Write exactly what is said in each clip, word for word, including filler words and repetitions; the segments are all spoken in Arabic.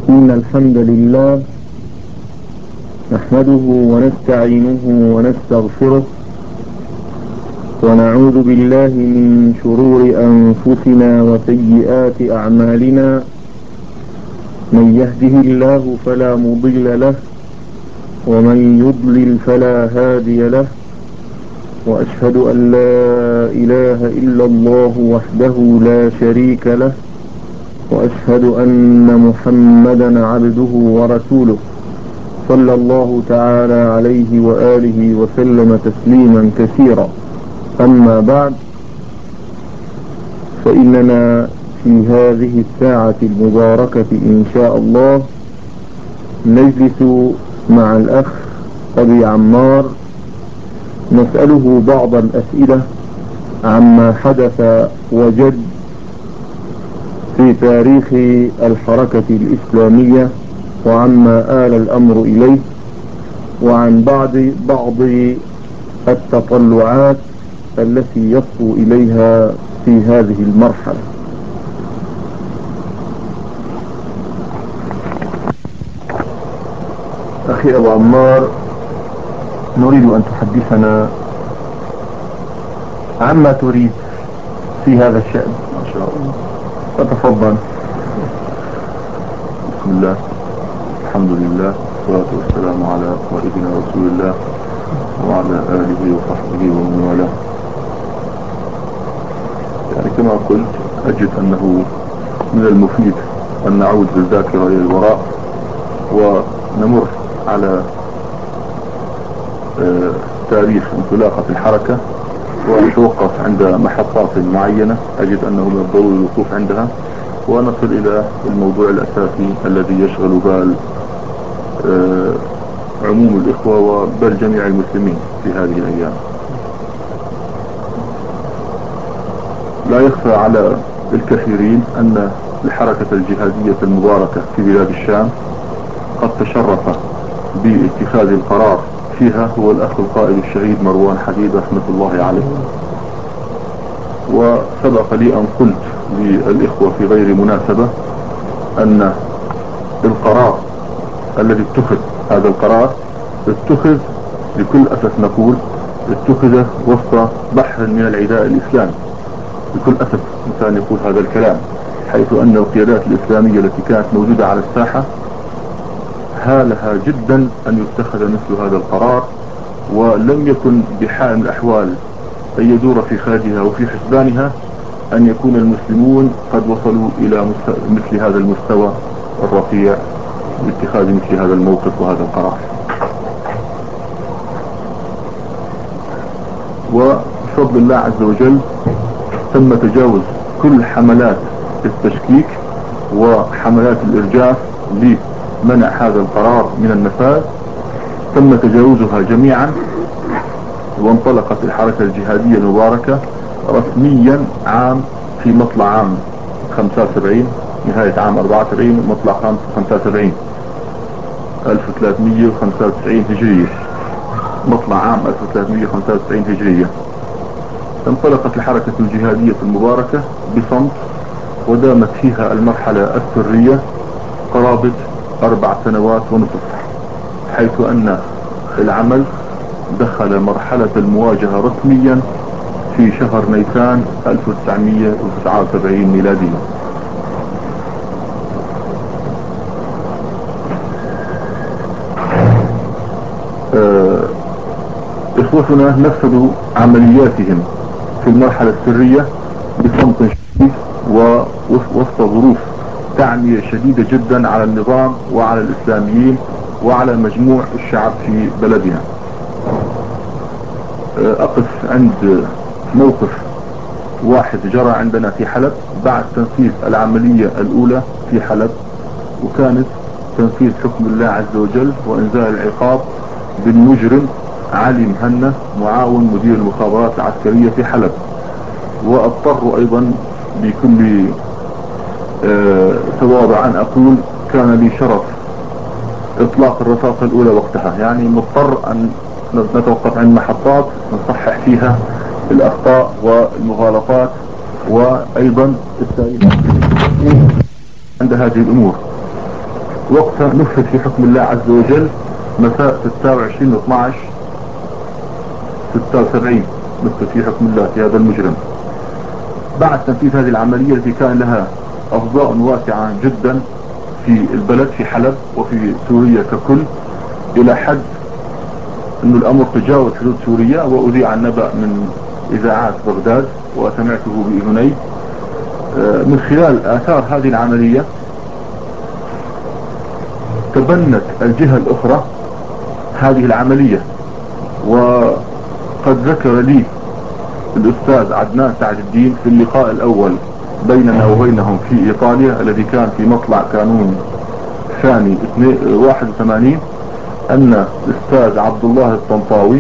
إن الحمد لله نحمده ونستعينه ونستغفره ونعوذ بالله من شرور أنفسنا وسيئات أعمالنا. من يهده الله فلا مضل له ومن يضلل فلا هادي له، وأشهد أن لا إله إلا الله وحده لا شريك له، وأشهد أن محمدا عبده ورسوله صلى الله تعالى عليه وآله وسلم تسليما كثيرا. أما بعد، فإننا في هذه الساعة المباركة إن شاء الله نجلس مع الأخ أبي عمار نسأله بعض الأسئلة عما حدث وجد في تاريخ الحركة الإسلامية وعما آل الأمر إليه، وعن بعض بعض التطلعات التي يصفو إليها في هذه المرحلة. أخي أبو عمار، نريد أن تحدثنا عما تريد في هذا الشأن ما شاء الله. فتفضل. بسم الله، الحمد لله، والصلاة والسلام على سيدنا رسول الله وعلى آله وصحبه ومن والاه. يعني كما قلت، أجد أنه من المفيد أن نعود بالذاكرة إلى الوراء ونمر على آه تاريخ انطلاقة الحركة، ونتوقف عند محطات معينة أجد أنه من الضروري الوقوف عندها، ونصل إلى الموضوع الأساسي الذي يشغل بال آه عموم الإخوة وبل جميع المسلمين في هذه الأيام. لا يخفى على الكثيرين أن الحركة الجهادية المباركة في بلاد الشام قد تشرف باتخاذ القرار فيها هو الأخ القائد الشهيد مروان حديد رحمة الله عليه. وسبق لي أن قلت للإخوة في غير مناسبة أن القرار الذي اتخذ، هذا القرار اتخذ بكل أسف نقول اتخذ وسط بحر من العداء الإسلامي. بكل أسف إنسان يقول هذا الكلام، حيث أن القيادات الإسلامية التي كانت موجودة على الساحة هالها جدا أن يتخذ مثل هذا القرار، ولم يكن بحال من الأحوال أن يدور في خارجها وفي حسبانها أن يكون المسلمون قد وصلوا إلى مثل هذا المستوى الرفيع باتخاذ مثل هذا الموقف وهذا القرار. وبفضل الله عز وجل تم تجاوز كل حملات التشكيك وحملات الإرجاف لمنع هذا القرار من النفاذ، تم تجاوزها جميعا، وانطلقت الحركة الجهادية المباركة رسميا عام في مطلع عام خمسة وسبعين، نهاية عام أربعة وسبعين، مطلع خمسة وسبعين ألف وثلاثمية وخمسة وتسعين هجرية، مطلع عام ألف وثلاثمية وخمسة وتسعين هجرية. انطلقت الحركة الجهادية المباركة بصمت، ودامت فيها المرحلة السرية قرابة أربع سنوات ونصف، حيث أن العمل دخل مرحلة المواجهة رسميا في شهر نيسان ألف وتسعمية وتسعة وسبعين ميلادية. آه إخوتنا نفذوا عملياتهم في المرحلة السرية بصمت شديد ووسط ظروف تعمية شديدة جدا على النظام وعلى الإسلاميين وعلى مجموع الشعب في بلدنا. أقف عند موقف واحد جرى عندنا في حلب بعد تنفيذ العملية الأولى في حلب، وكانت تنفيذ حكم الله عز وجل وإنزال العقاب بالمجرم علي مهنا معاون مدير المخابرات العسكرية في حلب. واضطر ايضا بكل آه تواضع ان اقول كان لي شرف اطلاق الرصاصة الاولى وقتها، يعني مضطر ان نتوقف عند محطات نصحح فيها الاخطاء والمغالطات وايضا التاريخ عند هذه الامور. وقتها نفذ في حكم الله عز وجل مساء ستة وعشرين اثناشر ستة وسبعين، نفذ في حكم الله في هذا المجرم. بعد تنفيذ هذه العملية التي كان لها أفضاء واسعة جدا في البلد في حلب وفي سوريا ككل، إلى حد أن الأمر تجاوز حدود سوريا، وأذيع النبأ من إذاعات بغداد وسمعته بأذني. من خلال آثار هذه العملية تبنت الجهة الأخرى هذه العملية، وقد ذكر لي الأستاذ عدنان سعد الدين في اللقاء الأول بيننا وبينهم في إيطاليا الذي كان في مطلع كانون ثاني واحد وثمانين، أن الأستاذ عبد الله الطنطاوي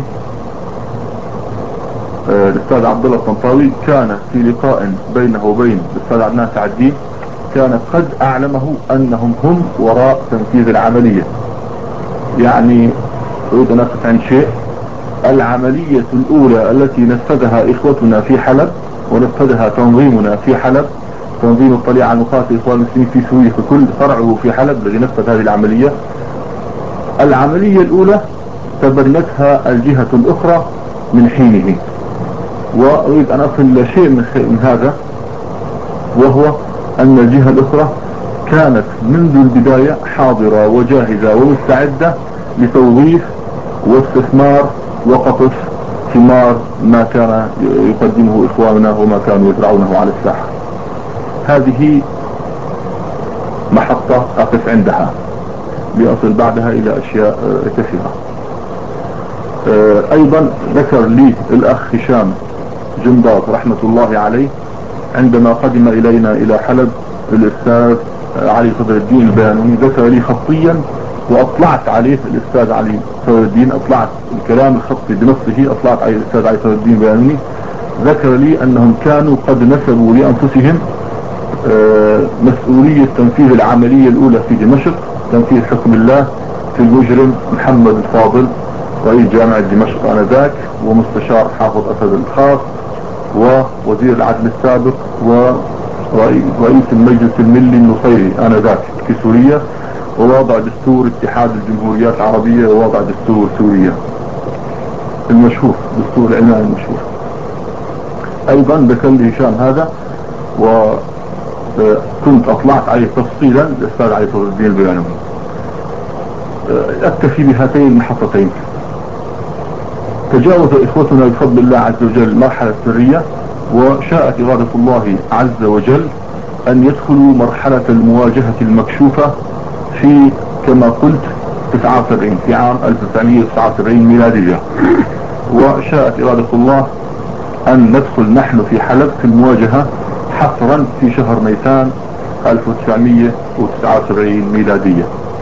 الأستاذ عبد الله الطنطاوي كان في لقاء بينه وبين الأستاذ عدنان سعد الدين كان قد أعلمه أنهم هم وراء تنفيذ العملية. يعني أريد أن أقف عن شيء، العملية الأولى التي نفذها إخوتنا في حلب ونفذها تنظيمنا في حلب، تنظيم الطليعة المقاتل إخوان المسلمين في سوريا في كل فرعه في حلب الذي نفذ هذه العملية، العملية الأولى تبنتها الجهة الأخرى من حينه. وأريد أن أصل إلى شيء من هذا، وهو أن الجهة الأخرى كانت منذ البداية حاضرة وجاهزة ومستعدة لتوظيف واستثمار وقطف ثمار ما كان يقدمه إخواننا وما كانوا يزرعونه على الساحة. هذه محطة أقف عندها لأصل بعدها إلى أشياء كثيرة. أيضا ذكر لي الأخ هشام جنباط رحمة الله عليه عندما قدم إلينا إلى حلب الأستاذ علي صدر الدين البيانوني، ذكر لي خطيا وأطلعت عليه الأستاذ علي صدر الدين، أطلعت الكلام الخطي بنفسه، أطلعت عليه الأستاذ علي صدر الدين البيانوني، ذكر لي أنهم كانوا قد نسبوا لأنفسهم مسؤولية تنفيذ العملية الأولى في دمشق، تنفيذ حكم الله في المجرم محمد الفاضل رئيس جامعة دمشق آنذاك ومستشار حافظ أسد الخاص ووزير العدل السابق ورئيس المجلس الملي النصيري آنذاك في سوريا، ووضع دستور اتحاد الجمهوريات العربية ووضع دستور سوريا المشهور، دستور العنان المشهور. أيضا ذكر لي هشام هذا، وكنت أطلعت عليه تفصيلا الأستاذ علي صدر الدين البيانوني. أكتفي بهاتين المحطتين. تجاوز إخوتنا بفضل الله عز وجل المرحلة السرية، وشاءت إرادة الله عز وجل أن يدخلوا مرحلة المواجهة المكشوفة في كما قلت تسعة وسبعين في عام ألف وتسعمئة وتسعة وسبعين ميلادية. وشاءت إرادة الله أن ندخل نحن في حلب في المواجهة حصرا في شهر نيسان ألف وتسعمئة وتسعة وسبعين ميلادية.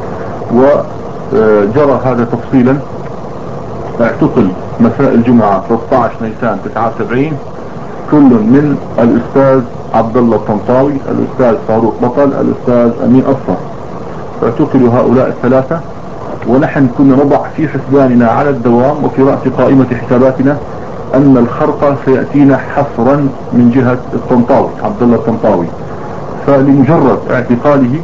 وجرى هذا تفصيلا. اعتقل مساء الجمعة ثلاثة عشر نيسان تسعة وسبعين كل من الأستاذ عبد الله الطنطاوي، الأستاذ فاروق بطل، الأستاذ أمين أصفر. اعتقلوا هؤلاء الثلاثة، ونحن كنا نضع في حسباننا على الدوام وفي رأس قائمة حساباتنا أن الخرق سيأتينا حصرا من جهة الطنطاوي عبد الله الطنطاوي. فلمجرد اعتقاله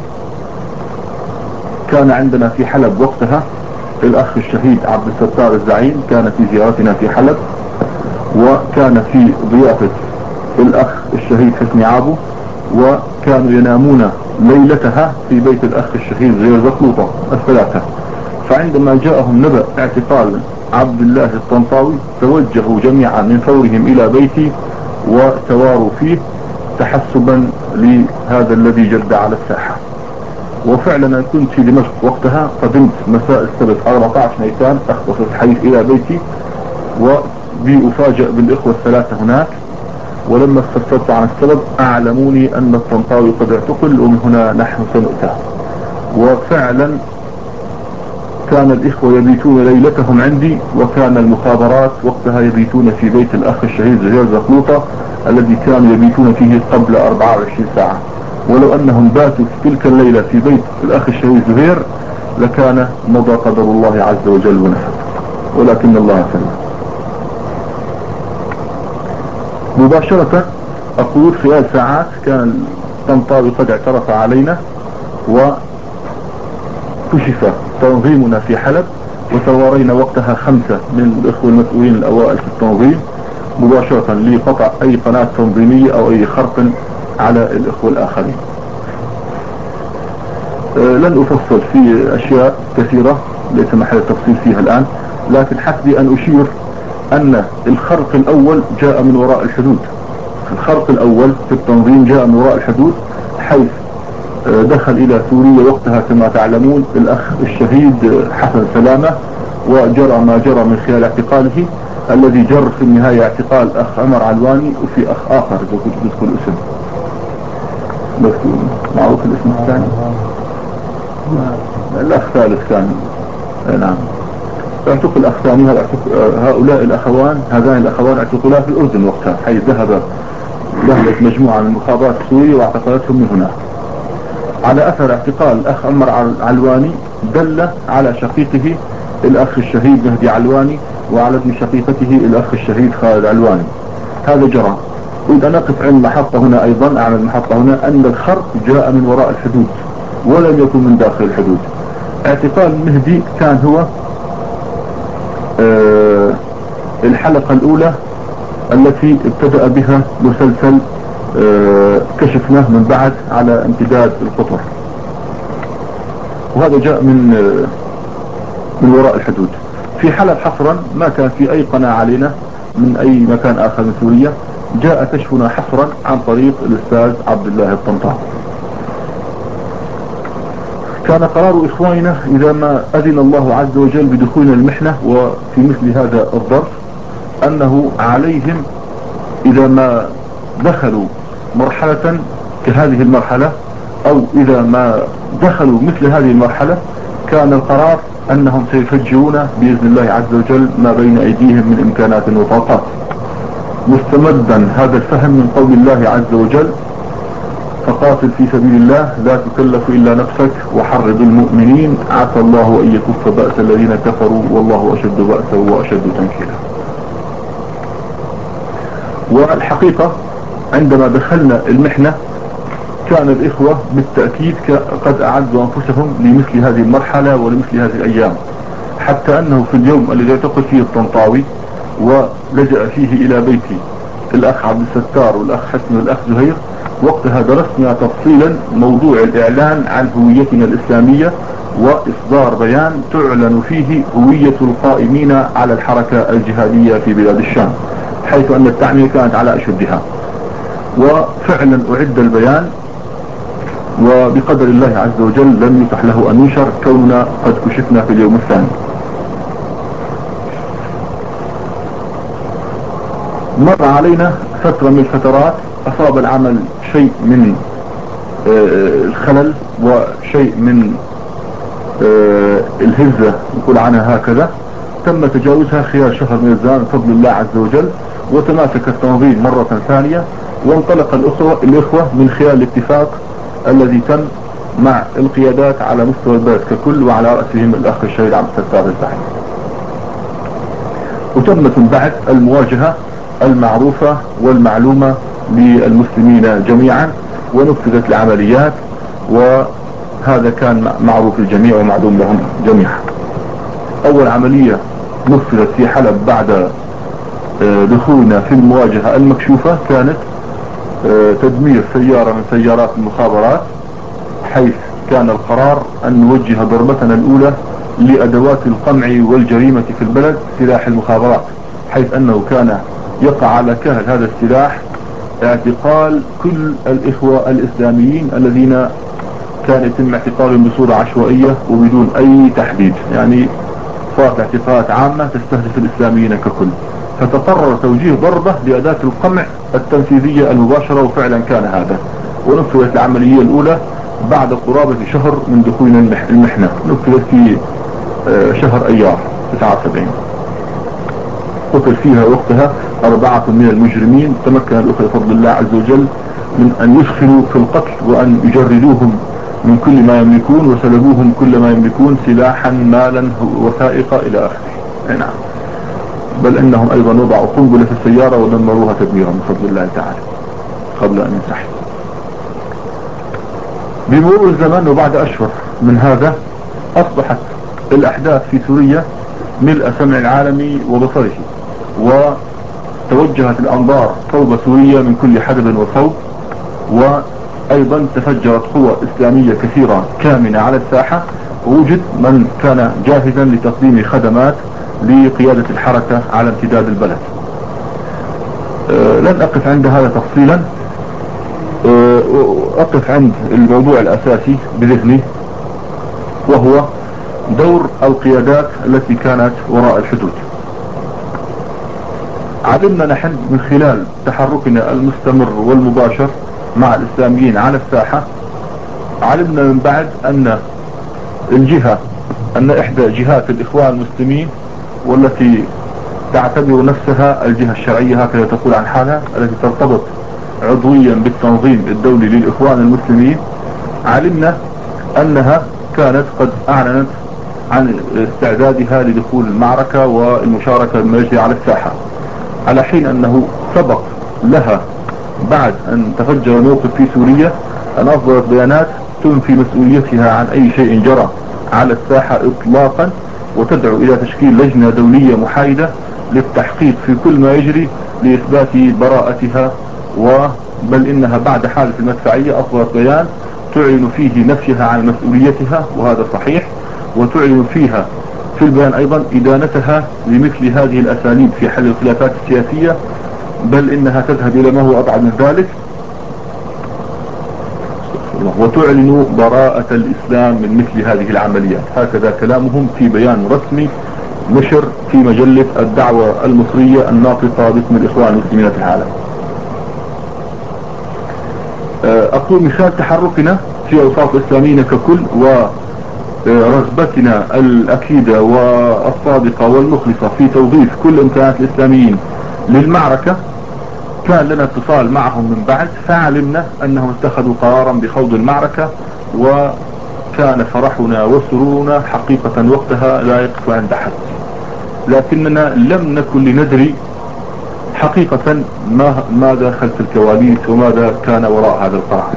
كان عندنا في حلب وقتها الأخ الشهيد عبد الستار الزعيم، كان في زيارتنا في حلب، وكان في ضيافة الأخ الشهيد حسني عابو، وكانوا ينامون ليلتها في بيت الأخ الشهيد غير زقلوطة الثلاثة. فعندما جاءهم نبأ اعتقال عبد الله الطنطاوي توجهوا جميعا من فورهم إلى بيتي وتواروا فيه تحسبا لهذا الذي جد على الساحة. وفعلا أنا كنت في دمشق وقتها، قدمت مساء السبت أربعة عشر نيسان أختص الحديث إلى بيتي، وبي أفاجأ بالإخوة الثلاثة هناك، ولما استفسرت عن السبب أعلموني أن الطنطاوي قد اعتقل ومن هنا نحن سنؤتى. وفعلا كان الإخوة يبيتون ليلتهم عندي، وكان المخابرات وقتها يبيتون في بيت الأخ الشهيد زهير زقلوطة الذي كانوا يبيتون فيه قبل أربعة وعشرين ساعة. ولو أنهم باتوا في تلك الليلة في بيت الأخ الشهيد زهير لكان مضى قدر الله عز وجل ونفذ، ولكن الله سلم. مباشرة أقول خلال ساعات كان الطنطاوي قد اعترف علينا، كشف تنظيمنا في حلب، وتوارينا وقتها خمسة من الإخوة المسؤولين الأوائل في التنظيم مباشرة لقطع أي قناة تنظيمية أو أي خرق على الإخوة الآخرين. أه لن أفصل في أشياء كثيرة ليس محل التفصيل فيها الآن، لكن حسبي أن أشير أن الخرق الأول جاء من وراء الحدود. الخرق الأول في التنظيم جاء من وراء الحدود، حيث دخل إلى سوريا وقتها كما تعلمون الأخ الشهيد حسن سلامة، وجرى ما جرى من خلال اعتقاله الذي جر في النهاية اعتقال أخ عمر علواني، وفي أخ آخر إذا كنت بذكر الاسم بس معروف الاسم الثاني، الأخ ثالث كان. نعم، اعتقل الأخ ثاني. هؤلاء الأخوان هذان الأخوان اعتقلا في الأردن وقتها، حيث ذهب ذهبت مجموعة من المخابرات السورية واعتقلتهم من هنا. على أثر اعتقال الأخ عمر علواني دل على شقيقه الأخ الشهيد مهدي علواني، وعلى ابن شقيقته الأخ الشهيد خالد علواني. هذا جرى. أريد أن أقف عند محطة هنا أيضا، أعمل محطة هنا، أن الخرق جاء من وراء الحدود ولم يكن من داخل الحدود. اعتقال مهدي كان هو أه الحلقة الأولى التي ابتدأ بها مسلسل أه كشفناه من بعد على امتداد القطر، وهذا جاء من أه من وراء الحدود. في حلب حصرا ما كان في أي قناة علينا من أي مكان آخر من سوريا، جاء كشفنا حصرا عن طريق الأستاذ عبد الله الطنطاوي. كان قرار إخواننا إذا ما أذن الله عز وجل بدخولنا المحنة وفي مثل هذا الظرف أنه عليهم إذا ما دخلوا مرحلة كهذه المرحلة، أو إذا ما دخلوا مثل هذه المرحلة، كان القرار أنهم سيفجرون بإذن الله عز وجل ما بين أيديهم من إمكانات وطاقات، مستمدا هذا الفهم من قول الله عز وجل: فقاتل في سبيل الله لا تكلف إلا نفسك وحرض المؤمنين عسى الله أن يكف بأس الذين كفروا والله أشد بأسا وأشد تنكيلا. والحقيقة عندما دخلنا المحنة كان الإخوة بالتأكيد قد أعدوا أنفسهم لمثل هذه المرحلة ولمثل هذه الأيام، حتى أنه في اليوم الذي اعتقل فيه الطنطاوي ولجأ فيه إلى بيتي الأخ عبد الستار والأخ حسن والأخ زهير، وقتها درسنا تفصيلا موضوع الإعلان عن هويتنا الإسلامية وإصدار بيان تعلن فيه هوية القائمين على الحركة الجهادية في بلاد الشام، حيث أن التعمية كانت على أشدها. وفعلا أعد البيان، وبقدر الله عز وجل لم يتح له أن ينشر كوننا قد كشفنا في اليوم الثاني. مر علينا فترة من الفترات أصاب العمل شيء من الخلل وشيء من الهزة نقول عنها هكذا، تم تجاوزها خلال شهر من الزمان بفضل الله عز وجل، وتماسك التنظيم مرة ثانية، وانطلق الأخوة, الإخوة من خلال الاتفاق الذي تم مع القيادات على مستوى البلد ككل، وعلى رأسهم الأخ الشهيد عبد الستار الزحف. وتمت بعد المواجهة المعروفة والمعلومة للمسلمين جميعا، ونفذت العمليات، وهذا كان معروف الجميع ومعلوم لهم جميعا. أول عملية نفذت في حلب بعد دخولنا في المواجهة المكشوفة كانت تدمير سيارة من سيارات المخابرات، حيث كان القرار أن نوجه ضربتنا الأولى لأدوات القمع والجريمة في البلد، سلاح المخابرات، حيث أنه كان يقع على كهل هذا السلاح اعتقال كل الإخوة الإسلاميين الذين كان يتم اعتقالهم بصورة عشوائية وبدون أي تحديد، يعني صارت اعتقالات عامة تستهدف الإسلاميين ككل. فتقرر توجيه ضربة لأداة القمع التنفيذية المباشرة، وفعلا كان هذا. ونفذت العملية الأولى بعد قرابة شهر من دخولنا المحنة، نفذت في شهر أيار تسعة وسبعين. قتل فيها وقتها أربعة من المجرمين، تمكن الأخوة بفضل الله عز وجل من أن يدخلوا في القتل وأن يجردوهم من كل ما يملكون، وسلبوهم كل ما يملكون، سلاحا مالا وثائق إلى آخره. نعم، بل إنهم أيضا وضعوا قنبلة في السيارة ودمروها تدميرا بفضل الله تعالى قبل أن ينسحب. بمرور الزمن وبعد أشهر من هذا أصبحت الأحداث في سوريا ملء سمع العالم وبصره، وتوجهت الأنظار صوب سوريا من كل حدب وصوب، وأيضا تفجرت قوى إسلامية كثيرة كامنة على الساحة، ووجد من كان جاهزا لتقديم خدمات لقيادة الحركة على امتداد البلد. أه لن أقف عند هذا تفصيلا، أه أقف عند الموضوع الأساسي بذهني، وهو دور القيادات التي كانت وراء الحدود. علمنا نحن من خلال تحركنا المستمر والمباشر مع الإسلاميين على الساحة، علمنا من بعد أن الجهة أن إحدى جهات الإخوان المسلمين، والتي تعتبر نفسها الجهة الشرعية هكذا تقول عن حالها، التي ترتبط عضويا بالتنظيم الدولي للإخوان المسلمين، علمنا أنها كانت قد أعلنت عن استعدادها لدخول المعركة والمشاركة المجري على الساحة، على حين أنه سبق لها بعد أن تفجر الموقف في سوريا أن أصدرت بيانات تنفي مسؤوليتها عن أي شيء جرى على الساحة إطلاقا، وتدعو إلى تشكيل لجنة دولية محايدة للتحقيق في كل ما يجري لإثبات براءتها. وبل إنها بعد حادث المدفعية أصدرت بيان تعلن فيه نفيها عن مسؤوليتها، وهذا صحيح، وتعلن فيها في البيان أيضا إدانتها لمثل هذه الأساليب في حل الخلافات السياسية، بل إنها تذهب إلى ما هو أبعد من ذلك، وتعلن براءة الإسلام من مثل هذه العمليات. هكذا كلامهم في بيان رسمي نشر في مجلة الدعوة المصرية الناطقة باسم الإخوان المسلمين في العالم. أقول مثال تحركنا في أوساط الإسلاميين ككل، ورغبتنا الأكيدة والصادقة والمخلصة في توظيف كل إمكانات الإسلاميين للمعركة، كان لنا اتصال معهم من بعد، فعلمنا أنهم اتخذوا قرارا بخوض المعركة، وكان فرحنا وسرورنا حقيقة وقتها لا يقف عند حد، لكننا لم نكن لندري حقيقة ما ماذا خلف الكواليس وماذا كان وراء هذا القرار.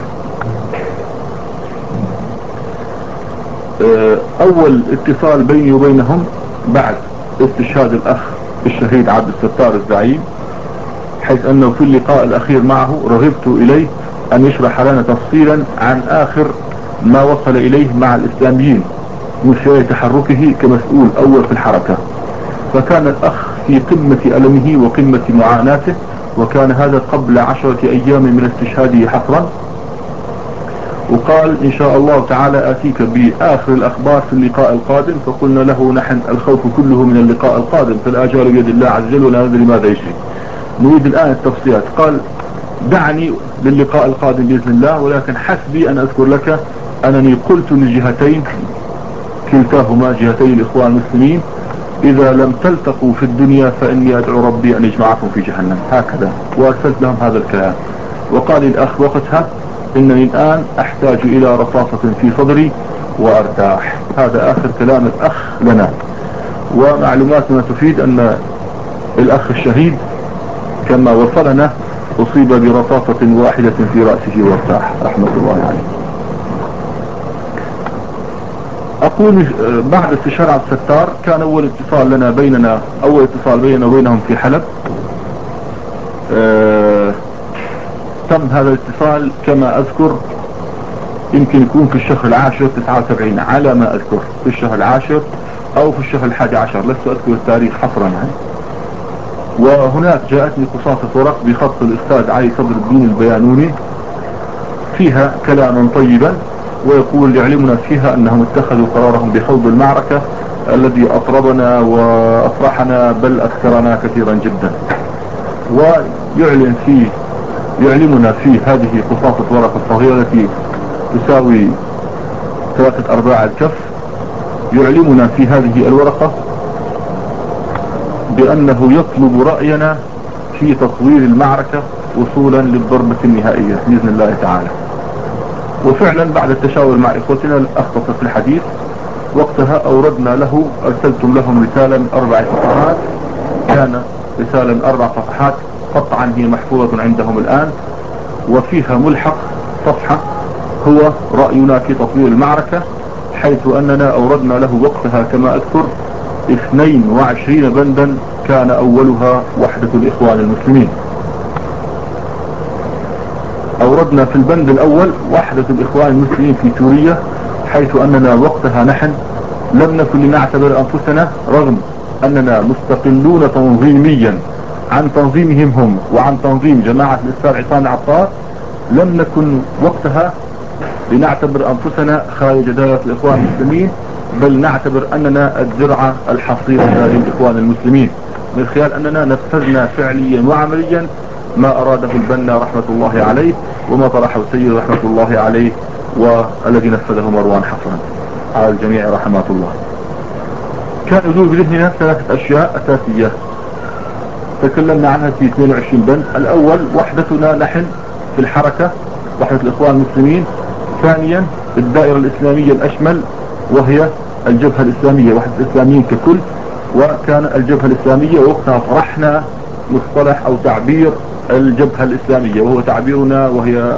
أول اتصال بيني وبينهم بعد استشهاد الأخ الشهيد عبد الستار الزعيم، حيث أنه في اللقاء الأخير معه رغبت إليه أن يشرح لنا تفصيلا عن آخر ما وصل إليه مع الإسلاميين من خلال تحركه كمسؤول أول في الحركة. فكان الأخ في قمة ألمه وقمة معاناته، وكان هذا قبل عشرة أيام من استشهاده حصرا، وقال إن شاء الله تعالى آتيك بآخر الأخبار في اللقاء القادم. فقلنا له نحن الخوف كله من اللقاء القادم، فالآجال بيد الله عز وجل ولا ندري ماذا يجري، نريد الآن التفصيلات. قال دعني للقاء القادم بإذن الله، ولكن حسبي أن أذكر لك أنني قلت للجهتين كلتاهما جهتي الإخوان المسلمين إذا لم تلتقوا في الدنيا فإني أدعو ربي أن يجمعكم في جهنم، هكذا، وأرسلت لهم هذا الكلام. وقال الأخ وقتها إنني الآن أحتاج إلى رصاصة في صدري وأرتاح. هذا آخر كلام الأخ لنا، ومعلوماتنا تفيد أن الأخ الشهيد كما وصلنا أصيب برصاصة واحدة في رأسه وارتاح رحمة الله عليه. أقول بعد استشهاد عبد الستار كان أول اتصال لنا بيننا أول اتصال بيننا وبينهم في حلب. أه تم هذا الاتصال كما أذكر يمكن يكون في الشهر العاشر تسعة وسبعين على ما أذكر، في الشهر العاشر أو في الشهر الحادي عشر، لست أذكر التاريخ حصرا يعني. وهناك جاءتني قصاصة ورق بخط الأستاذ علي صدر الدين البيانوني فيها كلاما طيبا، ويقول يعلمنا فيها أنهم اتخذوا قرارهم بخوض المعركة الذي أطربنا وأفرحنا بل أكثرنا كثيرا جدا. ويعلن فيه يعلمنا في هذه قصاصة ورقة صغيرة التي تساوي ثلاثة أرباع الكف، يعلمنا في هذه الورقة بأنه يطلب رأينا في تطوير المعركة وصولا للضربة النهائية بإذن الله تعالى. وفعلا بعد التشاور مع إخوتنا أختصر في الحديث، وقتها أوردنا له أرسلتم لهم رسالة من أربع صفحات، كان رسالة من أربع صفحات قطعا هي محفوظة عندهم الآن، وفيها ملحق صفحة هو رأينا في تطوير المعركة، حيث أننا أوردنا له وقتها كما أذكر اثنين وعشرين بندا كان أولها وحدة الإخوان المسلمين. أوردنا في البند الأول وحدة الإخوان المسلمين في سوريا، حيث أننا وقتها نحن لم نكن لنعتبر أنفسنا، رغم أننا مستقلون تنظيميا عن تنظيمهم هم وعن تنظيم جماعة الأستاذ عصام عطار، لم نكن وقتها لنعتبر أنفسنا خارج دائرة الإخوان المسلمين، بل نعتبر أننا الذرعة الحصينة للإخوان المسلمين، من خلال أننا نفذنا فعليا وعمليا ما أراده البنا رحمة الله عليه، وما طرحه السيد رحمة الله عليه، والذي نفذه مروان حسن على الجميع رحمة الله. كان يدور بذهننا ثلاثة أشياء أساسية تكلمنا عنها في اثنين وعشرين بند. الأول وحدتنا نحن في الحركة، وحدة الإخوان المسلمين. ثانيا الدائرة الإسلامية الأشمل وهي الجبهة الإسلامية، وحدة الإسلاميين ككل، وكان الجبهة الإسلامية وقتها طرحنا مصطلح أو تعبير الجبهة الإسلامية، وهو تعبيرنا وهي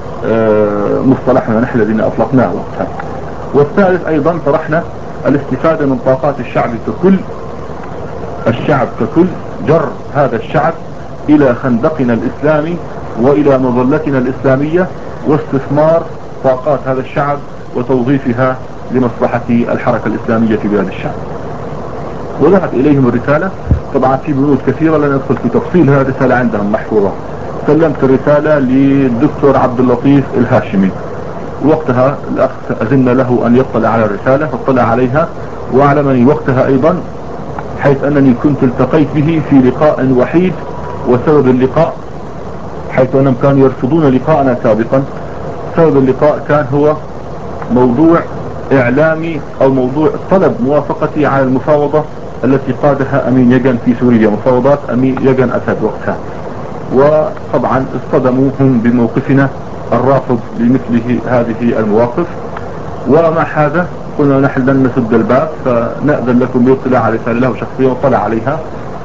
مصطلحنا نحن الذين أطلقناه وقتها. والثالث أيضا طرحنا الاستفادة من طاقات الشعب ككل، الشعب ككل، جر هذا الشعب إلى خندقنا الإسلامي وإلى مظلتنا الإسلامية، واستثمار طاقات هذا الشعب وتوظيفها لمصلحة الحركة الإسلامية في بلاد الشعب. وذهب إليهم الرسالة، طبعا في بنود كثيرة لن ندخل في تفصيل، هذه الرسالة عندهم محفوظة. سلمت الرسالة للدكتور عبد اللطيف الهاشمي، وقتها الأخ أذن له أن يطلع على الرسالة، فاطلع عليها وأعلمني وقتها أيضا، حيث أنني كنت التقيت به في لقاء وحيد، وسبب اللقاء حيث أنهم كانوا يرفضون لقاءنا سابقا، سبب اللقاء كان هو موضوع إعلامي أو موضوع طلب موافقتي على المفاوضة التي قادها أمين يجن في سوريا، مفاوضات أمين يجن أسد وقتها. وطبعا اصطدموا هم بموقفنا الرافض لمثل هذه المواقف، ومع هذا قلنا نحن لن نسد الباب، فنأذن لكم باطلاع على رسالة له شخصيا، وطلع عليها.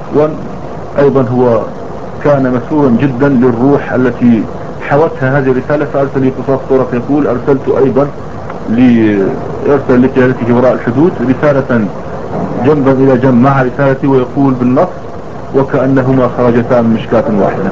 وأيضا هو كان مسرورا جدا للروح التي حوتها هذه الرسالة، فأرسل لي قصاص صورة يقول أرسلت أيضا لأرسل لقيادته وراء الحدود رسالة جنبا إلى جنب مع رسالتي، ويقول بالنص وكأنهما خرجتا من مشكاة واحدة.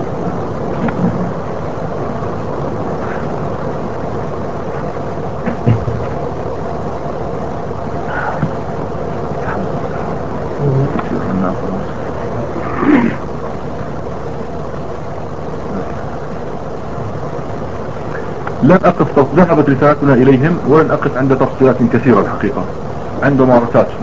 لن أقف، ذهبت رسالتنا إليهم ولن أقف عند تفصيلات كثيرة الحقيقة عند ممارساتهم.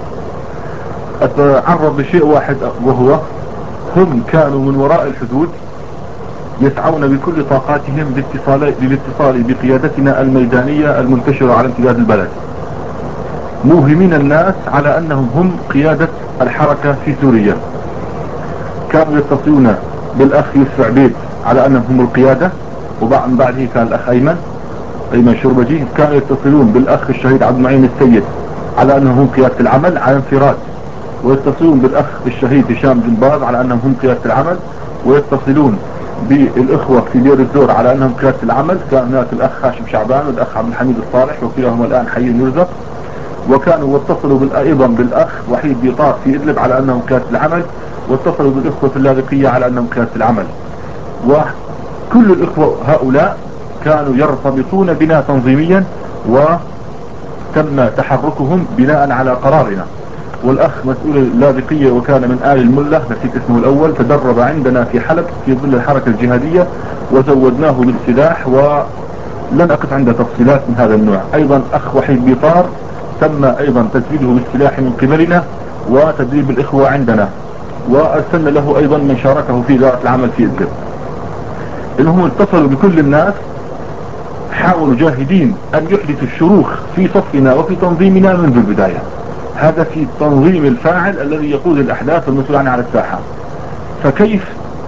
أتعرض لشيء واحد، وهو هم كانوا من وراء الحدود يسعون بكل طاقاتهم للاتصال للاتصال بقيادتنا الميدانية المنتشرة على امتداد البلد، موهمين الناس على أنهم هم قيادة الحركة في سوريا. كانوا يتصلون بالأخ يوسف عبيد على أنهم هم القيادة، وبعد بعده كان الأخ أيمن أيمن شربجي. كانوا يتصلون بالأخ الشهيد عبد المعين السيد على أنهم هم قيادة العمل على انفراد، ويتصلون بالأخ الشهيد هشام بن باز على أنهم هم قيادة العمل، ويتصلون بالإخوة في دير الزور على أنهم قيادة العمل. كان هناك الأخ هاشم شعبان والأخ عبد الحميد الصالح، وكلاهما الآن حي يرزق. وكانوا واتصلوا أيضا بالأخ وحيد بيطار في إدلب على أنهم قيادة العمل، واتصلوا بالإخوة في اللاذقية على أنهم قيادة العمل. وكل الإخوة هؤلاء كانوا يرتبطون بنا تنظيميا، وتم تحركهم بناء على قرارنا. والأخ مسؤول اللاذقية وكان من آل الملة، نسيت اسمه الأول، تدرب عندنا في حلب في ظل الحركة الجهادية، وزودناه بالسلاح، ولن أقف عند تفصيلات من هذا النوع. أيضا أخ وحيد بيطار تم أيضا تزويده بالسلاح من قبلنا وتدريب الإخوة عندنا، وأرسلنا له أيضا من شاركه في إدارة العمل في إدلب. إنهم اتصلوا بكل الناس، حاولوا جاهدين أن يحدثوا الشروخ في صفنا وفي تنظيمنا منذ البداية. هذا في التنظيم الفاعل الذي يقود الأحداث والمسؤول عنها على الساحة. فكيف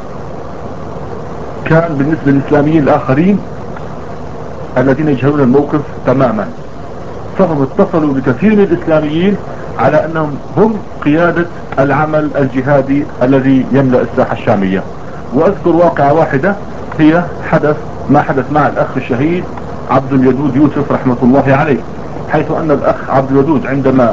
كان بالنسبة للإسلاميين الآخرين الذين يجهلون الموقف تماما؟ فهم اتصلوا بكثير من الإسلاميين على أنهم هم قيادة العمل الجهادي الذي يملأ الساحة الشامية. وأذكر واقعة واحدة هي حدث ما حدث مع الأخ الشهيد عبد اليدود يوسف رحمة الله عليه. حيث أن الأخ عبد الودود عندما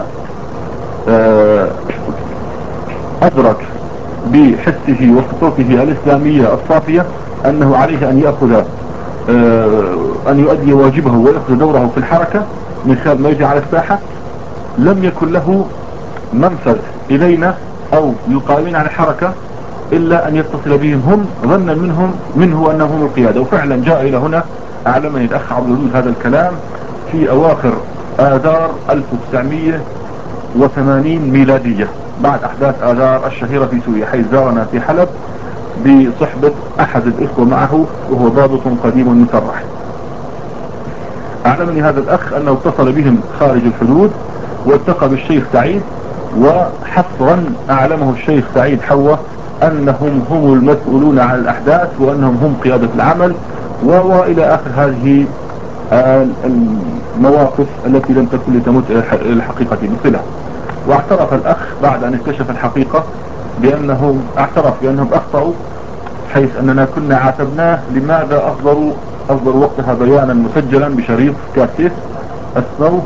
أدرك بحسه وخطوته الإسلامية الصافية أنه عليه أن يأخذ أن يؤدي واجبه ويأخذ دوره في الحركة من خلال ما يجري على الساحة، لم يكن له منفذ إلينا أو للقائمين على الحركة إلا أن يتصل بهم هم ظنا منهم منه أنهم هم القيادة. وفعلا جاء إلى هنا، أعلمني الأخ عبد الودود هذا الكلام في أواخر آذار ألف وتسعمئة وثمانين ميلادية، بعد أحداث آذار الشهيرة في سوريا، حيث زارنا في حلب بصحبة أحد الإخوة معه وهو ضابط قديم مسرح. أعلمني هذا الأخ أنه اتصل بهم خارج الحدود والتقى بالشيخ سعيد، وحصرا أعلمه الشيخ سعيد حوة أنهم هم المسؤولون عن الأحداث وأنهم هم قيادة العمل، وإلى آخر هذه المواقف التي لم تكن لتمت إلى الحقيقة بصلة. واعترف الأخ بعد أن اكتشف الحقيقة بأنهم اعترف بأنهم أخطأوا، حيث أننا كنا عاتبناه لماذا أصدروا أصدروا وقتها بيانا مسجلا بشريط كاسيت اسمه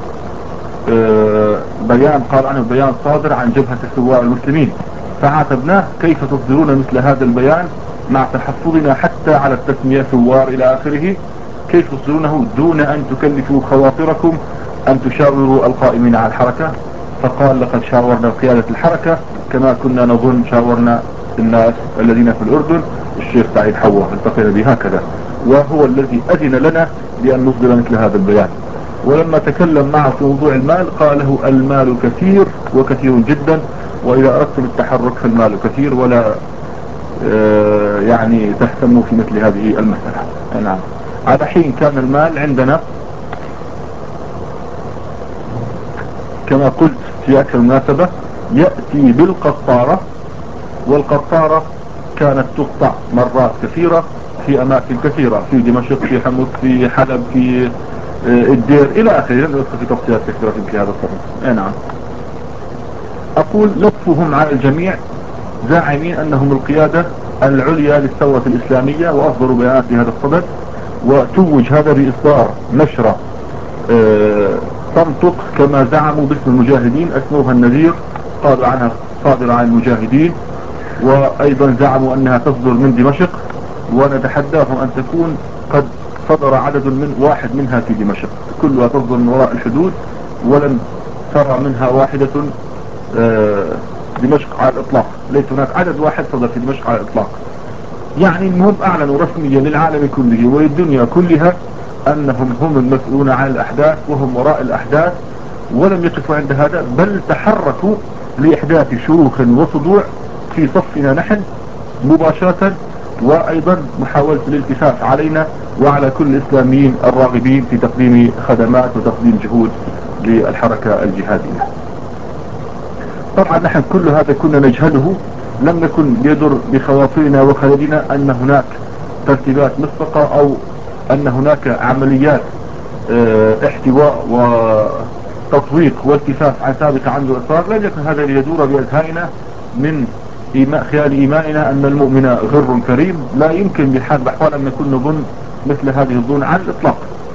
بيان قال عنه بيان صادر عن جبهة الثوار المسلمين، فعاتبناه كيف تصدرون مثل هذا البيان مع تحفظنا حتى على التسمية ثوار إلى آخره، كيف تصدرونه دون أن تكلفوا خواطركم أن تشاوروا القائمين على الحركة؟ فقال لقد شاورنا قيادة الحركة كما كنا نظن شاورنا الناس الذين في الأردن. الشيخ سعيد حوة التقينا بهكذا، وهو الذي أذن لنا بأن نصدر مثل هذا البيان. ولما تكلم معه في موضوع المال قال له المال كثير وكثير جدا، وإذا أردتم التحرك فالمال كثير، ولا آه يعني تهتموا في مثل هذه المسألة. نعم. على حين كان المال عندنا كما قلت في أكثر مناسبة يأتي بالقطارة، والقطارة كانت تقطع مرات كثيرة في أماكن كثيرة، في دمشق، في حمص، في حلب، في الدير إلى آخره، لم ندخل في تفصيلات كثيرة في هذا الصدد. نعم. أقول لطفهم على الجميع زاعمين أنهم القيادة العليا للثورة الإسلامية، وأصدروا بيانات في هذا الصدد، وتوج هذا بإصدار نشرة اه تنطق كما زعموا باسم المجاهدين، اسموها النذير، قالوا عنها صادرة عن المجاهدين، وأيضا زعموا أنها تصدر من دمشق، ونتحداهم أن تكون قد صدر عدد من واحد منها في دمشق، كلها تصدر من وراء الحدود، ولم ترى منها واحدة دمشق على الإطلاق، ليس هناك عدد واحد صدر في دمشق على الإطلاق. يعني المهم أعلنوا رسميا للعالم كله وللدنيا كلها أنهم هم المسؤولون عن الأحداث وهم وراء الأحداث، ولم يقفوا عند هذا، بل تحركوا لإحداث شروخ وصدوع في صفنا نحن مباشرة، وأيضا محاولة الالتفاف علينا وعلى كل الإسلاميين الراغبين في تقديم خدمات وتقديم جهود للحركة الجهادية. طبعا نحن كل هذا كنا نجهله، لم نكن يدر بخواطرنا وخيالنا أن هناك ترتيبات مسبقة أو أن هناك عمليات اه احتواء وتطويق والتفاف عن سابقة عنده إصرار. لم يكن هذا ليدور بأذهاننا من إيمان خلال إيماننا أن المؤمن غر كريم. لا يمكن بحال بأحوال أن نكون نظن مثل هذه الظن على الإطلاق.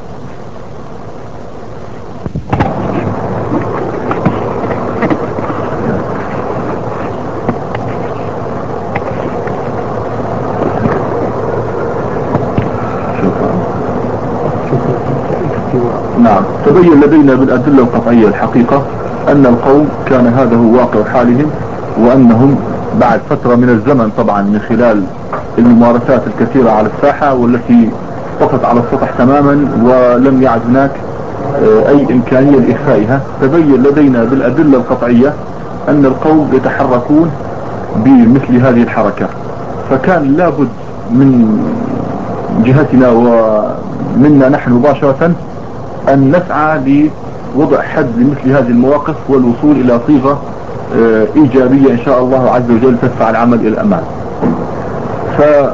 نعم. تبين لدينا بالأدلة القطعية الحقيقة أن القوم كان هذا هو واقع حالهم، وأنهم بعد فترة من الزمن طبعا من خلال الممارسات الكثيرة على الساحة والتي طفت على السطح تماما ولم يعد هناك أي إمكانية لإخفائها، تبين لدينا بالأدلة القطعية أن القوم يتحركون بمثل هذه الحركة. فكان لابد من جهتنا ومنا نحن مباشرة أن نسعى لوضع حد لمثل هذه المواقف والوصول إلى صيغة إيجابية إن شاء الله عز وجل تدفع العمل إلى الأمام. فلما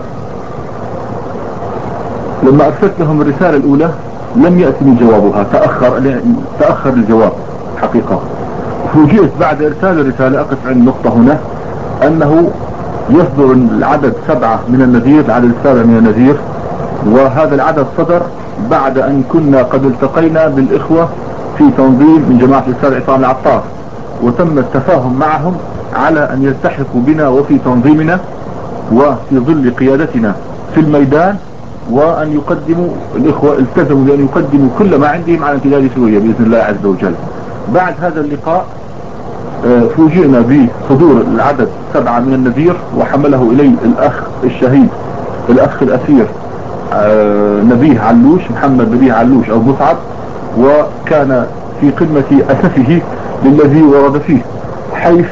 أرسلت لهم الرسالة الأولى لم يأتني جوابها، تأخر تأخر الجواب حقيقة. فوجئت بعد إرسال الرسالة، أقف عند نقطة هنا، أنه يصدر العدد سبعة من النذير، العدد السابع من النذير، وهذا العدد صدر بعد أن كنا قد التقينا بالإخوة في في تنظيم من جماعة الأستاذ عصام العطار، وتم التفاهم معهم على أن يلتحقوا بنا وفي تنظيمنا وفي ظل قيادتنا في الميدان، وأن يقدموا الإخوة التزموا بأن يقدموا كل ما عندهم على امتداد سوريا بإذن الله عز وجل. بعد هذا اللقاء فوجئنا بحضور العدد سبعة من النذير، وحمله إلي الأخ الشهيد الأخ الأثير نبيه علوش، محمد نبيه علوش أو مصعب، وكان في قمة أسفه للذي ورد فيه، حيث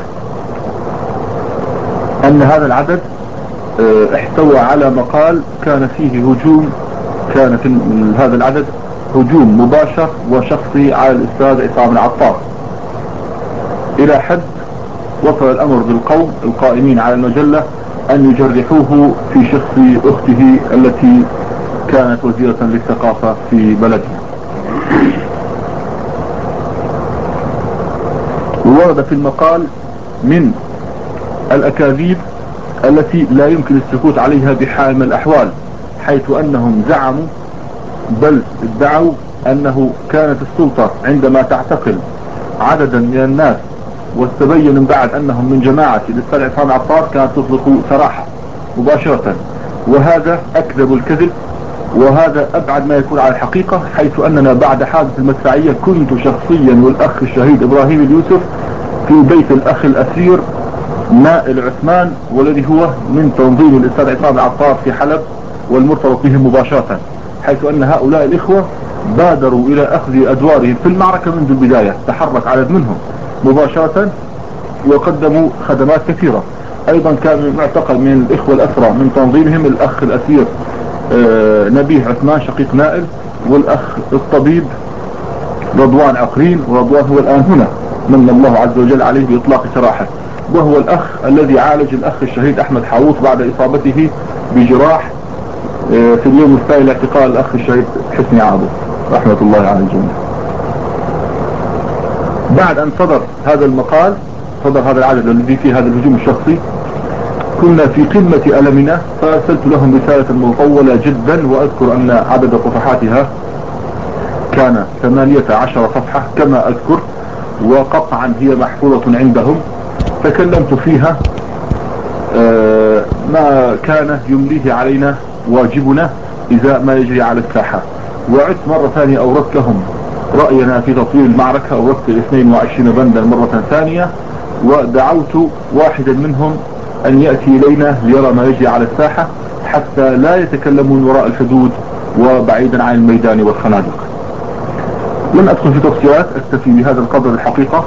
أن هذا العدد احتوى على مقال كان فيه هجوم، كان في هذا العدد هجوم مباشر وشخصي على الأستاذ عصام العطار، إلى حد وصل الأمر بالقوم القائمين على المجلة أن يجرحوه في شخص أخته التي كانت وزيرة للثقافة في بلدها. ورد في المقال من الأكاذيب التي لا يمكن السكوت عليها بحال من الأحوال، حيث أنهم زعموا بل ادعوا أنه كانت السلطة عندما تعتقل عددا من الناس واستبين من بعد أنهم من جماعة الأستاذ عصام العطار كانت تطلق سراحة مباشرة، وهذا أكذب الكذب، وهذا أبعد ما يكون على الحقيقة، حيث أننا بعد حادث المدفعية كنت شخصيا والأخ الشهيد إبراهيم اليوسف في بيت الأخ الأثير نائل عثمان، والذي هو من تنظيم الأستاذ عصام العطار في حلب والمرتبط بهم مباشرة، حيث أن هؤلاء الإخوة بادروا إلى أخذ أدوارهم في المعركة منذ البداية، تحرك عدد منهم مباشرة وقدموا خدمات كثيرة. أيضا كان معتقل من الإخوة الأسرى من تنظيمهم الأخ الأثير آه نبيه عثمان شقيق نائل، والأخ الطبيب رضوان عقرين، ورضوان هو الآن هنا من الله عز وجل عليه بإطلاق سراحه، وهو الأخ الذي عالج الأخ الشهيد أحمد حاوط بعد إصابته بجراح آه في اليوم الثاني لاعتقال الأخ الشهيد حسني عابد رحمة الله على الجميع. بعد أن صدر هذا المقال، صدر هذا العدد الذي فيه هذا الهجوم الشخصي، كنا في قمة ألمنا، فأرسلت لهم رسالة مطولة جدا، وأذكر أن عدد صفحاتها كان ثمانية عشر صفحة كما أذكر، وقطعا هي محفوظة عندهم. تكلمت فيها ما كان يمليه علينا واجبنا إذا ما يجري على الساحة، وعدت مرة ثانية أوردت لهم رأينا في تطوير المعركة، أوردت الاثنين وعشرين بندا مرة ثانية، ودعوت واحدا منهم أن يأتي إلينا ليرى ما يجري على الساحة، حتى لا يتكلمون وراء الحدود وبعيدا عن الميدان والخنادق. لن أدخل في تفصيلات، أكتفي بهذا القدر الحقيقة.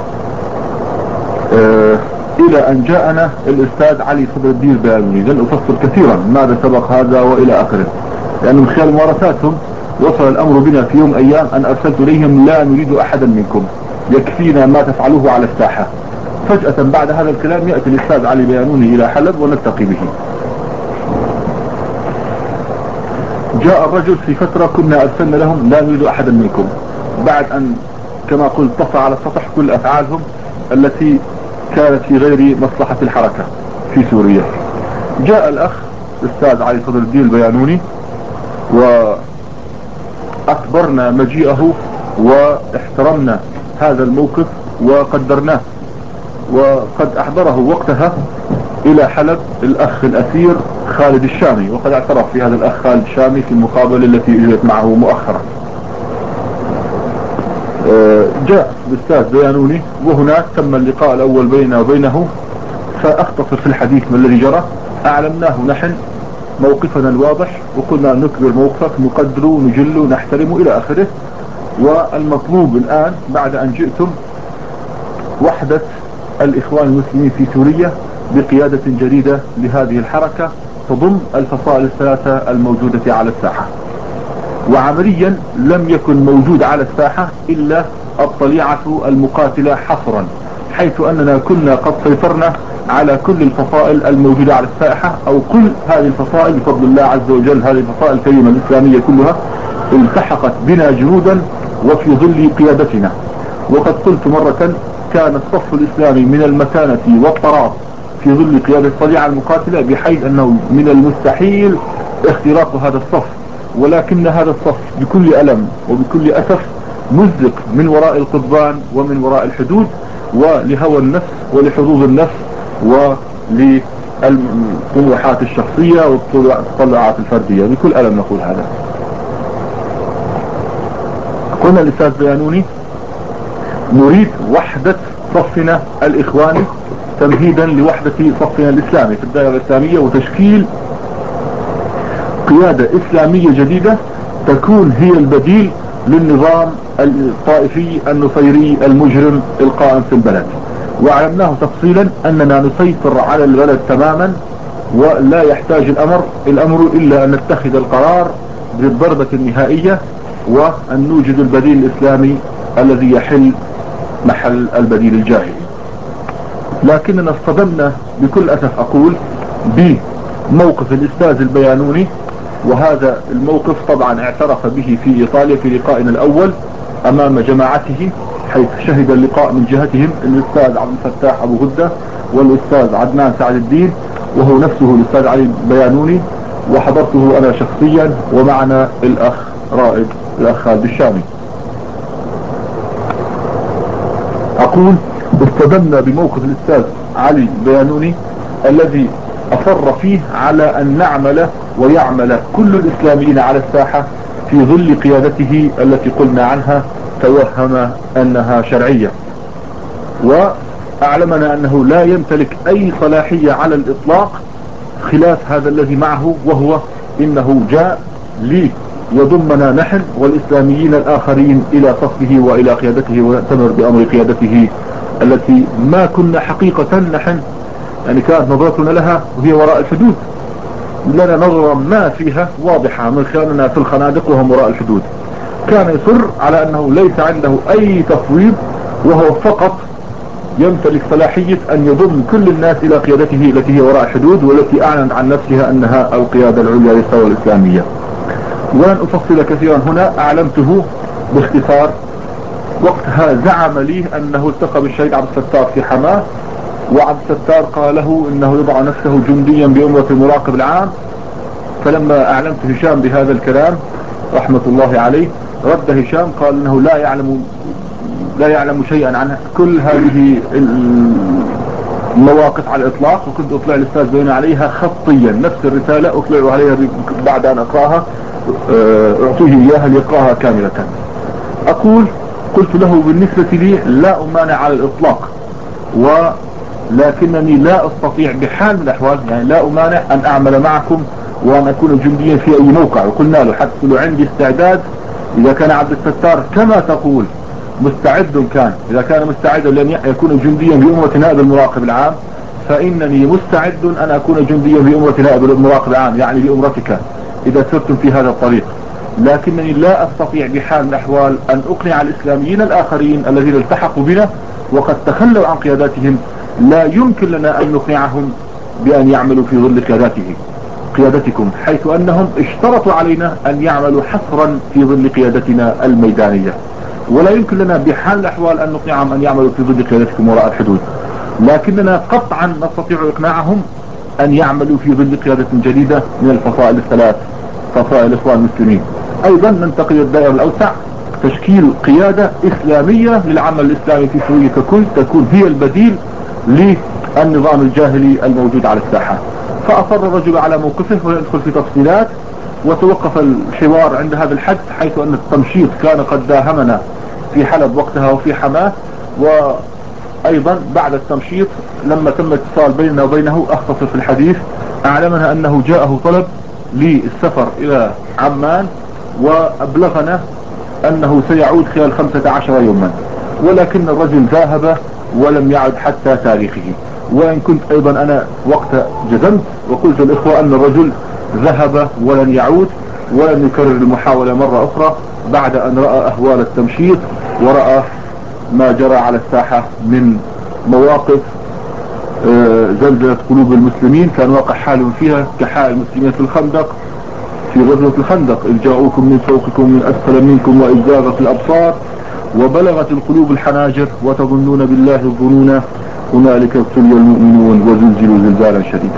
أه إلى أن جاءنا الأستاذ علي صدر الدين البيانوني، لن أفصل كثيرا ماذا سبق هذا وإلى آخره، لأن من خلال ممارساتهم وصل الأمر بنا في يوم أيام أن أرسلت إليهم لا نريد أحدا منكم، يكفينا ما تفعلوه على الساحة. فجأة بعد هذا الكلام يأتي الأستاذ علي بيانوني إلى حلب ونلتقي به. جاء الرجل في فترة كنا أرسلنا لهم لا نريد أحدا منكم، بعد أن كما قلت طفى على السطح كل أفعالهم التي كانت في غير مصلحة الحركة في سوريا. جاء الأخ الأستاذ علي صدر الدين البيانوني وأخبرنا مجيئه، واحترمنا هذا الموقف وقدرناه، وقد أحضره وقتها إلى حلب الأخ الأثير خالد الشامي، وقد اعترف في هذا الأخ خالد الشامي في المقابلة التي أجريت معه مؤخرا. جاء الأستاذ بيانوني، وهناك تم اللقاء الأول بيننا وبينه، فأختصر في الحديث ما الذي جرى. أعلمناه نحن موقفنا الواضح، وقلنا نكبر موقفك، نقدره نجله نحترمه إلى آخره، والمطلوب الآن بعد أن جئتم وحدة الإخوان المسلمين في سوريا بقيادة جديدة لهذه الحركة تضم الفصائل الثلاثة الموجودة على الساحة. وعمليا لم يكن موجود على الساحة إلا الطليعة المقاتلة حصرا، حيث أننا كنا قد سيطرنا على كل الفصائل الموجودة على الساحة، أو كل هذه الفصائل بفضل الله عز وجل. هذه الفصائل الكريمة الإسلامية كلها التحقت بنا جنودا وفي ظل قيادتنا. وقد قلت مرة كان الصف الإسلامي من المتانة والطراز في ظل قيادة الطليعة المقاتلة، بحيث أنه من المستحيل اختراق هذا الصف، ولكن هذا الصف بكل ألم وبكل أسف مزق من وراء القضبان ومن وراء الحدود ولهوى النفس ولحظوظ النفس وللطموحات الشخصية والتطلعات الفردية. بكل ألم نقول هذا. قلنا الأستاذ بيانوني نريد وحدة صفنا الإخواني تمهيدا لوحدة صفنا الإسلامي في الدائرة الإسلامية، وتشكيل قيادة إسلامية جديدة تكون هي البديل للنظام الطائفي النصيري المجرم القائم في البلد. وعلمناه تفصيلا أننا نسيطر على البلد تماما، ولا يحتاج الأمر الأمر إلا أن نتخذ القرار بالضربة النهائية وأن نوجد البديل الإسلامي الذي يحل محل البديل الجاهلي. لكننا اصطدمنا بكل أسف أقول بموقف الأستاذ البيانوني، وهذا الموقف طبعا اعترف به في إيطاليا في لقائنا الأول أمام جماعته، حيث شهد اللقاء من جهتهم الأستاذ عبد الفتاح أبو غدة والأستاذ عدنان سعد الدين، وهو نفسه الأستاذ علي البيانوني، وحضرته أنا شخصيا ومعنا الأخ رائد الأخ خالد الشامي. أقول اصطدمنا بموقف الأستاذ علي البيانوني الذي أصر فيه على أن نعمل ويعمل كل الإسلاميين على الساحة في ظل قيادته التي قلنا عنها توهم أنها شرعية، وأعلمنا أنه لا يمتلك أي صلاحية على الإطلاق خلاف هذا الذي معه، وهو إنه جاء ليضمنا نحن والإسلاميين الآخرين إلى صفه وإلى قيادته ونأتمر بأمر قيادته التي ما كنا حقيقة نحن يعني كانت نظرتنا لها وهي وراء الحدود، لنا نظرة ما فيها واضحة من خلالنا في الخنادق وهم وراء الحدود. كان يصر على أنه ليس عنده أي تفويض، وهو فقط يمتلك صلاحية أن يضم كل الناس إلى قيادته التي هي وراء الحدود، والتي أعلنت عن نفسها أنها القيادة العليا للثورة الإسلامية. ولن أفصل كثيرا هنا، أعلمته باختصار. وقتها زعم لي أنه التقى بالشهيد عبد الستار في حماه، وعبد الستار قال له انه يضع نفسه جنديا بأمرة المراقب العام. فلما اعلمت هشام بهذا الكلام رحمة الله عليه، رد هشام قال انه لا يعلم لا يعلم شيئا عن كل هذه المواقف على الاطلاق، وكنت اطلع الاستاذ بيان عليها خطيا، نفس الرسالة اطلع عليها بعد ان اقراها، اعطيه اياها ليقراها كاملة. اقول قلت له بالنسبة لي لا امانع على الاطلاق، و لكنني لا استطيع بحال من الاحوال، يعني لا امانع ان اعمل معكم وان اكون جنديا في اي موقع. وقلنا له حتى له عندي استعداد اذا كان عبد الستار كما تقول مستعد، كان اذا كان مستعدا لن يكون جنديا بأمرة نائب المراقب العام، فانني مستعد ان اكون جنديا بأمرة نائب المراقب العام، يعني بأمرتك اذا سرتم في هذا الطريق. لكنني لا استطيع بحال من الاحوال ان اقنع الاسلاميين الاخرين الذين التحقوا بنا وقد تخلوا عن قياداتهم، لا يمكن لنا أن نقنعهم بأن يعملوا في ظل قيادته قيادتكم، حيث أنهم اشترطوا علينا أن يعملوا حصرا في ظل قيادتنا الميدانية، ولا يمكن لنا بحال الأحوال أن نقنعهم أن يعملوا في ظل قيادتكم وراء الحدود. لكننا قطعا نستطيع إقناعهم أن يعملوا في ظل قيادة جديدة من الفصائل الثلاث، فصائل الإخوان المسلمين. أيضا ننتقل الدائرة الأوسع، تشكيل قيادة إسلامية للعمل الإسلامي في سوريا ككل، تكون هي البديل للنظام الجاهلي الموجود على الساحة. فأصر الرجل على موقفه ويدخل في تفصيلات، وتوقف الحوار عند هذا الحد، حيث أن التمشيط كان قد داهمنا في حلب وقتها وفي حماه. وأيضا بعد التمشيط لما تم اتصال بيننا وبينه أختصر في الحديث، أعلمنا أنه جاءه طلب للسفر إلى عمان، وأبلغنا أنه سيعود خلال خمسة عشر يوما، ولكن الرجل ذهب ولم يعد حتى تاريخه. وإن كنت أيضا أنا وقت جزمت وقلت الإخوة أن الرجل ذهب ولن يعود ولن يكرر المحاولة مرة أخرى، بعد أن رأى أهوال التمشيط ورأى ما جرى على الساحة من مواقف زلزلة قلوب المسلمين، كان واقع حال فيها كحال المسلمين في الخندق، في غزوة الخندق، إذ جاءوكم من فوقكم من أسفل منكم وإذ زاغت الأبصار وبلغت القلوب الحناجر وتظنون بالله الظنون هنالك ابتلي المؤمنون وزلزلوا زلزالا شديدا.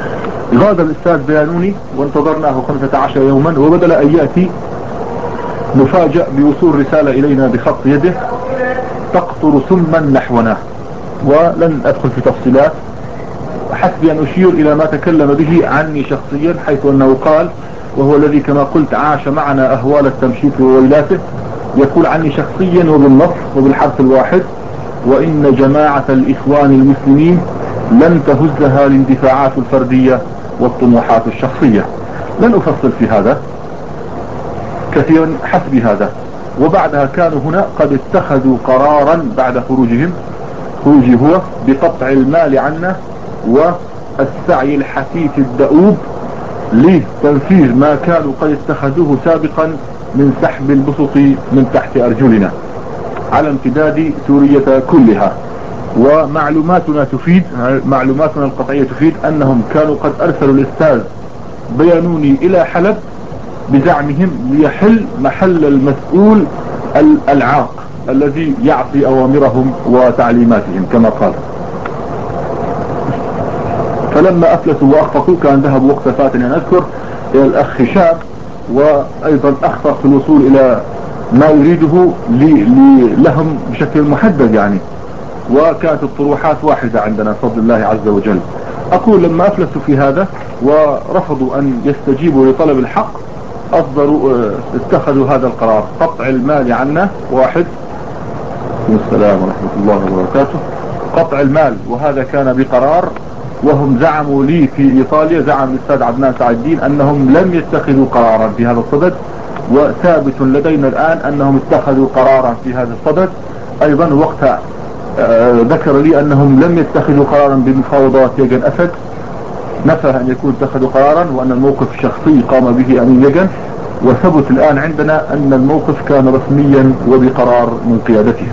غادر الأستاذ بيانوني وانتظرناه خمسة عشر يوما، وبدل أن يأتي نفاجأ بوصول رسالة إلينا بخط يده تقطر سما نحونا، ولن أدخل في تفصيلات، حسبي أن أشير إلى ما تكلم به عني شخصيا، حيث أنه قال، وهو الذي كما قلت عاش معنا أهوال التمشيط وويلاته، يقول عني شخصيا وبالنص وبالحرف الواحد: وإن جماعة الإخوان المسلمين لن تهزها الاندفاعات الفردية والطموحات الشخصية. لن أفصل في هذا كثيرا، حسب هذا. وبعدها كانوا هنا قد اتخذوا قرارا بعد خروجهم، خروجي هو بقطع المال عنا والسعي الحثيث الدؤوب لتنفيذ ما كانوا قد اتخذوه سابقا من سحب البسط من تحت أرجلنا على امتداد سورية كلها. ومعلوماتنا تفيد، معلوماتنا القطعية تفيد أنهم كانوا قد أرسلوا الأستاذ بيانوني إلى حلب بزعمهم ليحل محل المسؤول العاق الذي يعطي أوامرهم وتعليماتهم كما قال. فلما أفلسوا وأخفقوا كان ذهبوا وقت فاتني أن أذكر إلى الأخ هشام، وأيضا أخفق في الوصول إلى ما يريده لهم بشكل محدد يعني، وكانت الطروحات واحدة عندنا بفضل الله عز وجل. أقول لما أفلسوا في هذا ورفضوا أن يستجيبوا لطلب الحق، أصدروا اتخذوا هذا القرار: قطع المال عنا واحد. السلام ورحمة الله وبركاته. قطع المال، وهذا كان بقرار، وهم زعموا لي في إيطاليا، زعم الأستاذ عدنان سعد الدين أنهم لم يتخذوا قرارا في هذا الصدد، وثابت لدينا الآن أنهم اتخذوا قرارا في هذا الصدد. أيضا وقتها ذكر لي أنهم لم يتخذوا قرارا بمفاوضات يجن أسد، نفى أن يكون اتخذوا قرارا، وأن الموقف شخصي قام به أمين يجن، وثبت الآن عندنا أن الموقف كان رسميا وبقرار من قيادته.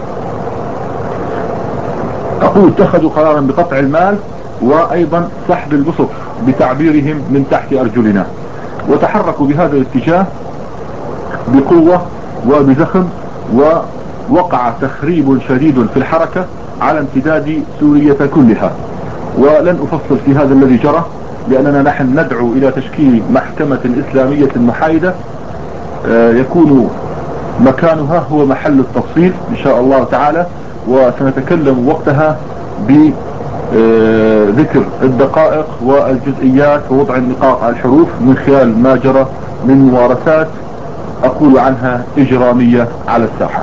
أقول اتخذوا قرارا بقطع المال وأيضا سحب البسط بتعبيرهم من تحت أرجلنا، وتحركوا بهذا الاتجاه بقوة وبزخم، ووقع تخريب شديد في الحركة على امتداد سورية كلها. ولن أفصل في هذا الذي جرى، لأننا نحن ندعو إلى تشكيل محكمة إسلامية محايدة يكون مكانها هو محل التفصيل إن شاء الله تعالى، وسنتكلم وقتها بذكر الدقائق والجزئيات ووضع النقاط على الحروف من خلال ما جرى من ممارسات أقول عنها إجرامية على الساحة.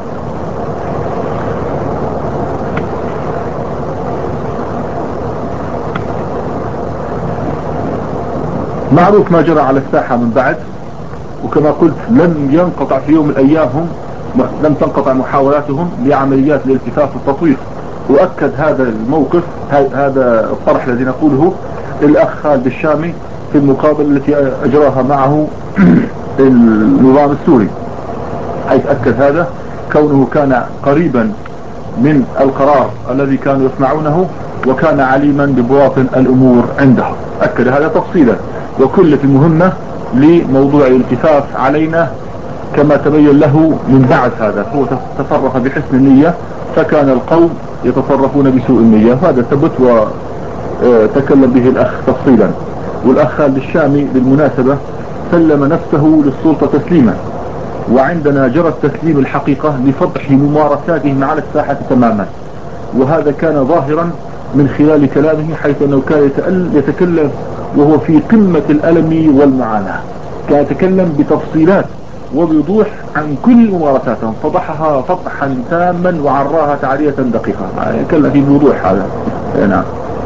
معروف ما جرى على الساحة من بعد، وكما قلت لم ينقطع في يوم من الأيام هم لم تنقطع محاولاتهم لعمليات الالتفاف والتطوير. وأكد هذا الموقف، هذا الطرح الذي نقوله، الأخ خالد الشامي في المقابلة التي أجراها معه النظام السوري، حيث أكد هذا كونه كان قريبا من القرار الذي كانوا يصنعونه وكان عليما ببواطن الأمور عندهم. أكد هذا تفصيلا، وكل في مهمة لموضوع الالتفاف علينا كما تبين له من بعد هذا. هو تصرف بحسن النية، فكان القوم يتصرفون بسوء النية. هذا ثبت وتكلم به الأخ تفصيلا. والأخ خالد الشامي بالمناسبة سلم نفسه للسلطة تسليما، وعندنا جرى التسليم الحقيقة لفضح ممارساتهم على الساحة تماما، وهذا كان ظاهرا من خلال كلامه، حيث أنه كان يتكلم وهو في قمة الألم والمعاناة، كان يتكلم بتفصيلات وبوضوح عن كل ممارساتهم، فضحها فضحا تاما وعراها تعرية دقيقة، يتكلم في بوضوح هذا. نعم،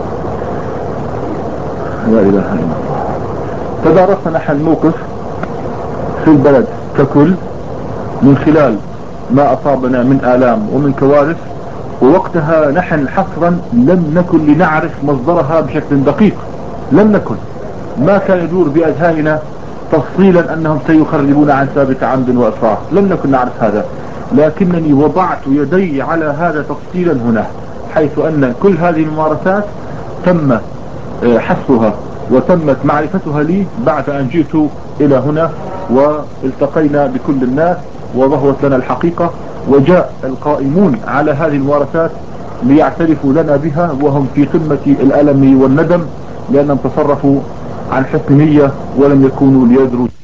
لا إله إلا الله. تدارسنا نحن الموقف في البلد ككل من خلال ما أصابنا من آلام ومن كوارث، ووقتها نحن حصرا لم نكن لنعرف مصدرها بشكل دقيق، لم نكن، ما كان يدور بأذهاننا تفصيلا أنهم سيخربون عن ثابت عمد وإصرار، لم نكن نعرف هذا، لكنني وضعت يدي على هذا تفصيلا هنا، حيث أن كل هذه الممارسات تم حصرها وتمت معرفتها لي بعد أن جئت إلى هنا والتقينا بكل الناس وظهرت لنا الحقيقة، وجاء القائمون على هذه الممارسات ليعترفوا لنا بها وهم في قمة الألم والندم، لأنهم تصرفوا عن حسن نية ولم يكونوا ليدروا